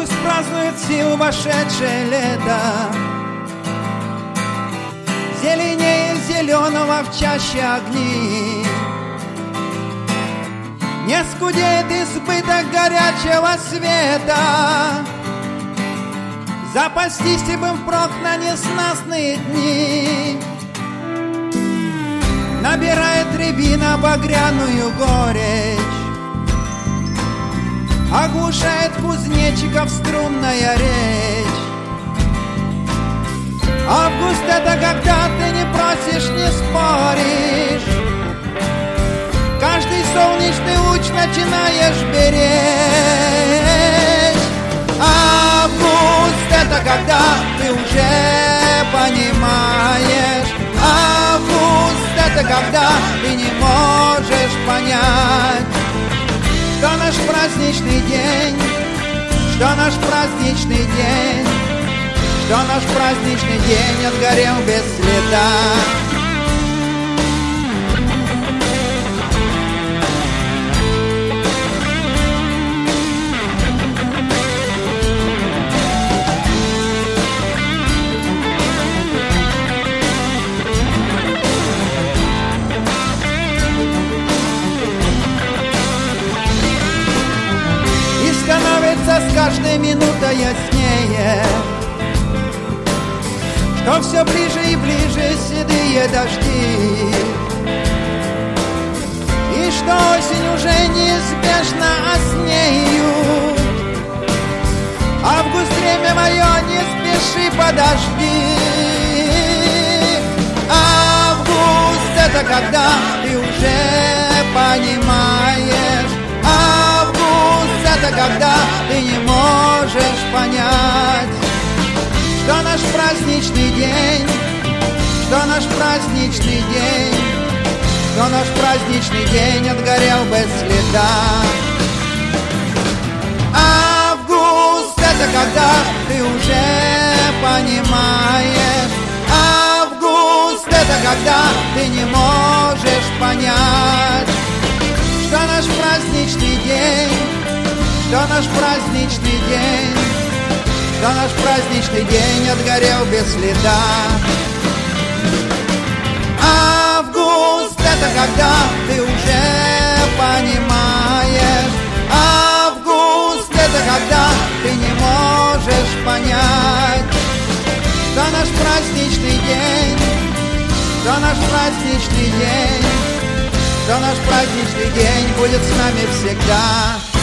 Август празднует силу вошедшее лето. Зеленее зеленого в чаще огни. Не скудеет избыток горячего света. Запастись им впрок на неснастные дни. Набирает рябина багряную горечь. Оглушает кузнечиков струнная речь. Август — это когда ты не просишь, не споришь. Каждый солнечный луч начинаешь беречь. Август — это когда ты уже понимаешь. Август — это когда ты не можешь понять, что наш праздничный день, что наш праздничный день, что наш праздничный день отгорел без следа. Становится с каждой минутой яснее, что все ближе и ближе седые дожди, и что осень уже неизбежно оснеют. Август, время мое, не спеши, подожди. Август — это когда ты уже понимаешь. Это когда ты не можешь понять, что наш праздничный день, что наш праздничный день, что наш праздничный день отгорел без следа. Август — это когда ты уже понимаешь. Август — это когда ты не можешь понять, что наш праздничный день, что наш праздничный день, что наш праздничный день отгорел без следа. Август — это когда ты уже понимаешь. Август — это когда ты не можешь понять, что наш праздничный день, что наш праздничный день, что наш праздничный день будет с нами всегда.